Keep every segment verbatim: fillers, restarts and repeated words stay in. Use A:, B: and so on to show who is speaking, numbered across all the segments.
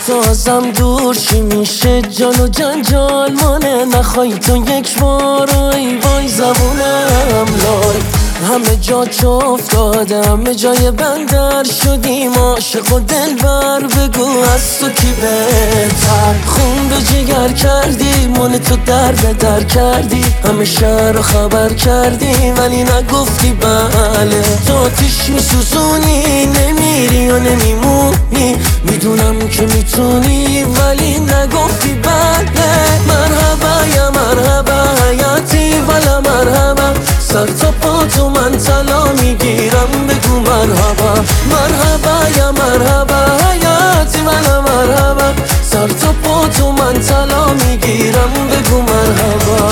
A: تو ازم دور چی میشه؟ جان و جنجال مانه، نخوای تو یک بار ای وای زبونم لای. همه جا چو افتاده، همه جای بندر شدیم عاشق و دلبر، بگو از تو کی بهتر؟ خون به جگر کردی، مال تو در به در کردی، همه شهر رو خبر کردی ولی نگفتی بله. تو آتیش میسوزونی، نمیری و نمیمونی، میدونم که میتونی ولی نگفتی بله. مرحبا یا مرحبا حیاتی ولا مرحبا، سر تا پا تو من طلا میگیرم، بگو مرحبا. مرحبا یا مرحبا حیاتی ولا مرحبا، سر تا پا تو من طلا میگیرم، بگو مرحبا.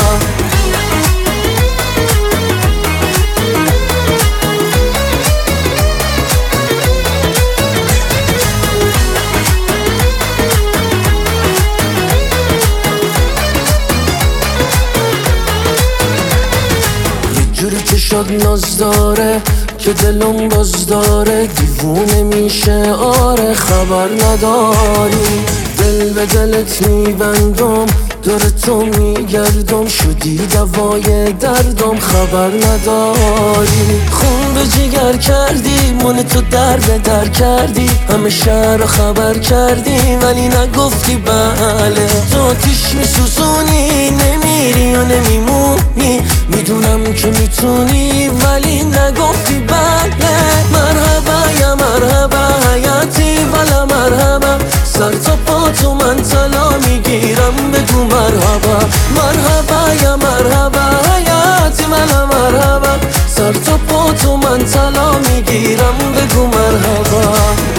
A: جوری که شد ناز داره که دلم باز داره، دیوونه میشه آره خبر نداری. دل به دلت میبندم، دور تو میگردم، شدی دوای دردم خبر نداری. خون به جگر کردی، من تو در به در کردی، همه شهر رو خبر کردی ولی نگفتی بله. تو آتیش میسوزونی، نمیری و نمیمونی، میدونم که میتونی ولی نگفتی بله. مرحبا یا مرحبا حیاتی ولا مرحبا، سر تا پا تو من طلا میگیرم، بگو مرحبا. مرحبا یا مرحبا حیاتی ولا مرحبا، سر تا پا تو من طلا میگیرم، بگو مرحبا.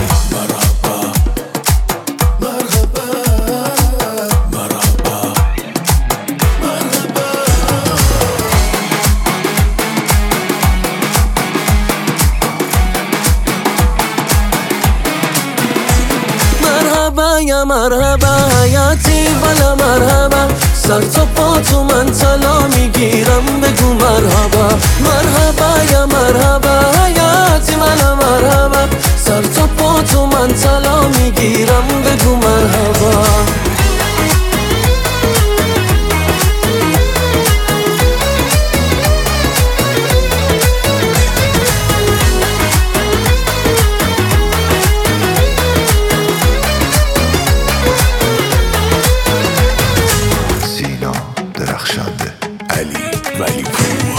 A: مرحبا یا مرحبا حیاتی ولا مرحبا، سر تا پا تو من طلا میگیرم، بگو مرحبا. مرحبا یا مرحبا حیاتی ولا مرحبا، سر تا پا تو من طلا میگیرم، بگو مرحبا.
B: درخشنده علی ولی پور.